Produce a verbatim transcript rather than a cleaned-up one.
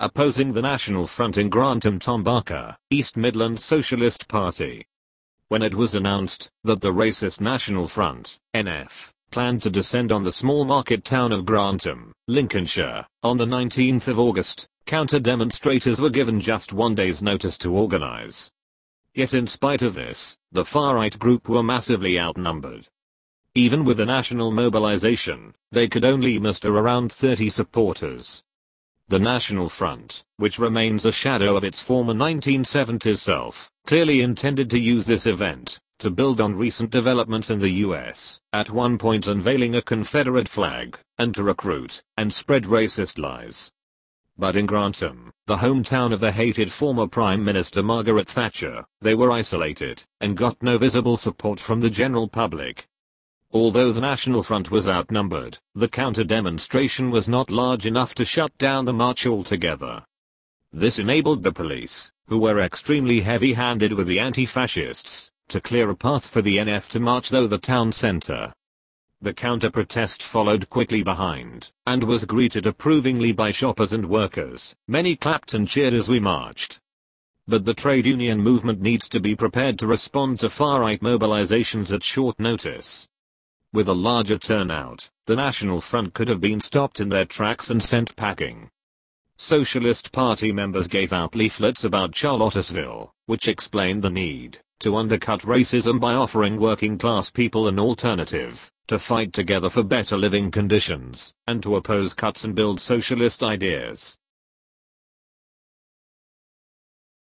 opposing the National Front in Grantham Tom Barker, East Midlands Socialist Party. When it was announced that the racist National Front, N F, planned to descend on the small market town of Grantham, Lincolnshire, on the nineteenth of August, counter-demonstrators were given just one day's notice to organise. Yet in spite of this, the far-right group were massively outnumbered. Even with the national mobilisation, they could only muster around thirty supporters. The National Front, which remains a shadow of its former nineteen seventies self, clearly intended to use this event to build on recent developments in the U S, at one point unveiling a Confederate flag, and to recruit and spread racist lies. But in Grantham, the hometown of the hated former Prime Minister Margaret Thatcher, they were isolated and got no visible support from the general public. Although the National Front was outnumbered, the counter-demonstration was not large enough to shut down the march altogether. This enabled the police, who were extremely heavy-handed with the anti-fascists, to clear a path for the N F to march through the town centre. The counter-protest followed quickly behind, and was greeted approvingly by shoppers and workers. Many clapped and cheered as we marched. But the trade union movement needs to be prepared to respond to far-right mobilizations at short notice. With a larger turnout, the National Front could have been stopped in their tracks and sent packing. Socialist Party members gave out leaflets about Charlottesville, which explained the need to undercut racism by offering working-class people an alternative, to fight together for better living conditions, and to oppose cuts and build socialist ideas.